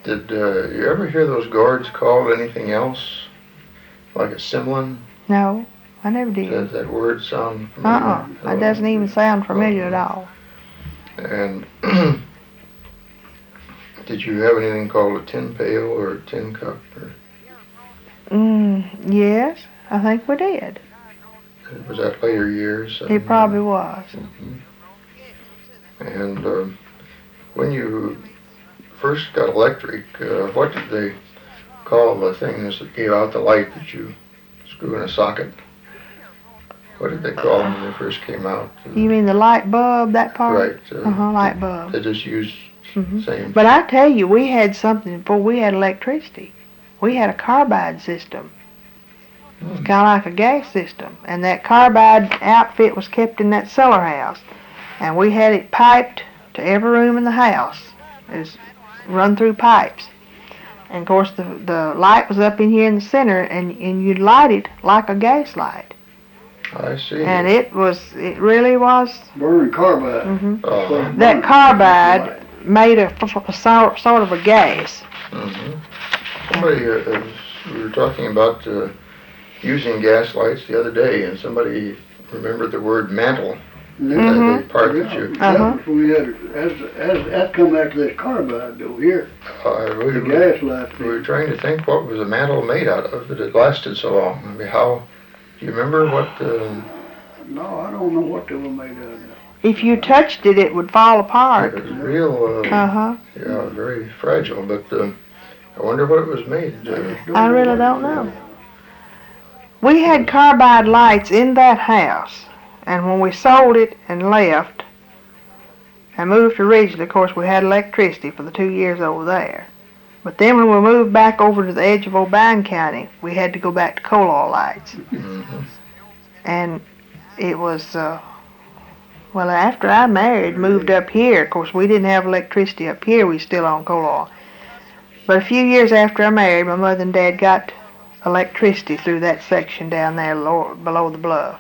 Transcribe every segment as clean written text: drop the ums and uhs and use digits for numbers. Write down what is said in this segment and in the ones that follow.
Did you ever hear those gourds called anything else? Like a simlin? No, I never did. Does that word sound familiar? It doesn't even sound familiar at all. And did you have anything called a tin pail or a tin cup? Yes, I think we did. Was that later years? It probably was. And when you first got electric, what did they call the things that gave out the light that you screw in a socket? What did they call them when they first came out? You mean the light bulb, that part? Right. Light bulb. They just used the same. But I tell you, we had something before we had electricity. We had a carbide system. It's kind of like a gas system. And that carbide outfit was kept in that cellar house. And we had it piped to every room in the house. It was run through pipes. And of course the light was up in here in the center, and you'd light it like a gas light. I see. And it really was. Burning carbide. That carbide made a sort of a gas. Somebody, we were talking about using gas lights the other day, and somebody remembered the word mantle. The part that you. That was we had as come after this carbide over here. The gas light. We were trying to think what was the mantle made out of that it lasted so long. I mean, how? Do you remember what? No, I don't know what they were made out of. If you touched it, it would fall apart. It was real. Yeah, very fragile. But I wonder what it was made. I really don't know. We had carbide lights in that house. And when we sold it and left and moved to Ridgely, of course, we had electricity for the 2 years over there. But then when we moved back over to the edge of O'Brien County, we had to go back to coal oil lights. And it was, well, after I married, moved up here. Of course, we didn't have electricity up here. We still on coal oil. But a few years after I married, my mother and dad got electricity through that section down there below the bluff.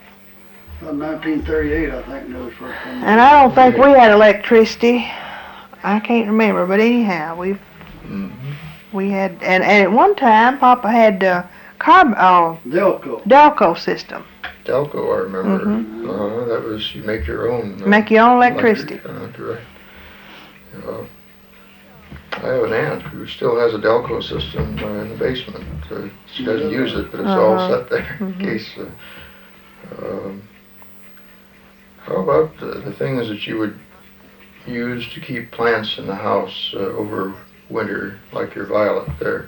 1938, I think those first come. And I don't think we had electricity. I can't remember, but anyhow, we had, and at one time, Papa had Delco system. Delco, I remember. That was, you make your own. Make your own electricity. Correct. I have an aunt who still has a Delco system in the basement. She doesn't use it, but it's all set there in case. How about the things that you would use to keep plants in the house over winter, like your violet there?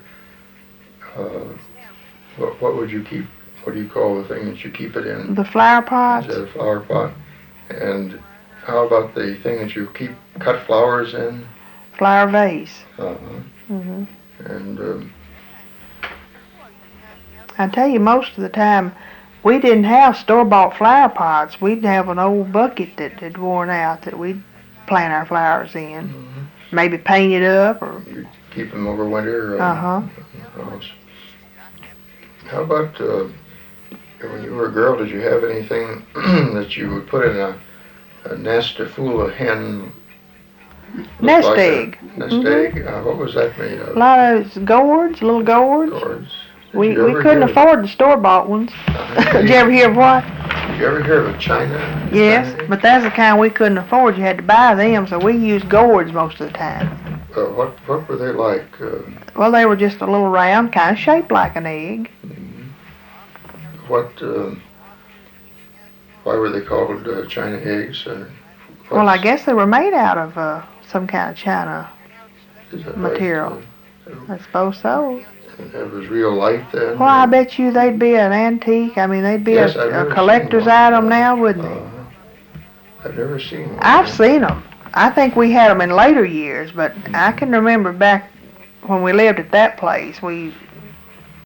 What would you keep? What do you call the thing that you keep it in? The flower pot. Is that a flower pot? And how about the thing that you keep cut flowers in? Flower vase. And I tell you, most of the time, we didn't have store-bought flower pots. We'd have an old bucket that had worn out that we'd plant our flowers in. Maybe paint it up, or you keep them over winter. Uh-huh. How about when you were a girl? Did you have anything that you would put in a nest to fool a hen? Nest egg. Nest egg. What was that made of? A lot of gourds, little gourds. Gourds. We couldn't afford the store-bought ones. Did you ever hear of what? Did you ever hear of a China? Yes, but that's the kind we couldn't afford. You had to buy them, so we used gourds most of the time. What were they like? Well, they were just a little round, kind of shaped like an egg. What? Why were they called China eggs? Well, I guess they were made out of some kind of China material. Right? I suppose so. It was real light then? Well, I bet you they'd be an antique. I mean, they'd be a collector's item now, wouldn't they? I've never seen one. I've seen them. I think we had them in later years, but I can remember back when we lived at that place, we